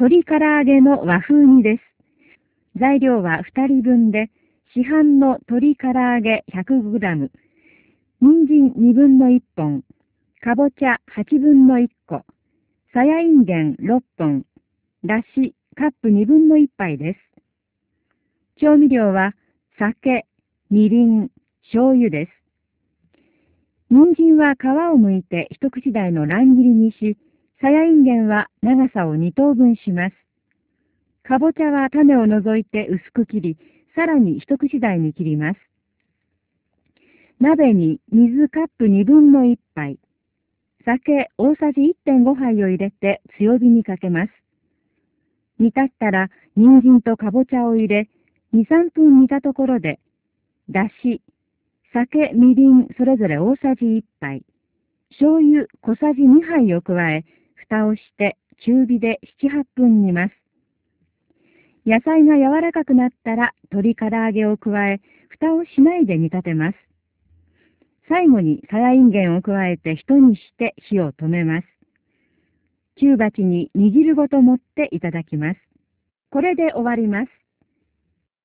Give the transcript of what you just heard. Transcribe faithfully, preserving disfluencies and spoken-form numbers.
鶏唐揚げの和風煮です。材料はふたりぶんで、市販の鶏唐揚げ ひゃくグラム、人参にぶんのいっぽん、かぼちゃはちぶんのいっこ、さやいんげんろっぽん、だしカップにぶんのいっぱいです。調味料は酒、みりん、醤油です。人参は皮を剥いて一口大の乱切りにし、さやいんげんは長さをにとうぶんします。かぼちゃは種を除いて薄く切り、さらに一口大に切ります。鍋に水カップにぶんのいっぱい、酒大さじいってんごはいを入れて強火にかけます。煮立ったら人参とかぼちゃを入れ、に、さんぷん煮たところで、だし、酒、みりんそれぞれ大さじいっぱい、醤油小さじにはいを加え、蓋をして中火でなな、はっぷん煮ます。野菜が柔らかくなったら鶏唐揚げを加え、蓋をしないで煮立てます。最後にさやいんげんを加えてひと煮して火を止めます。中鉢に煮汁ごと盛っていただきます。これで終わります。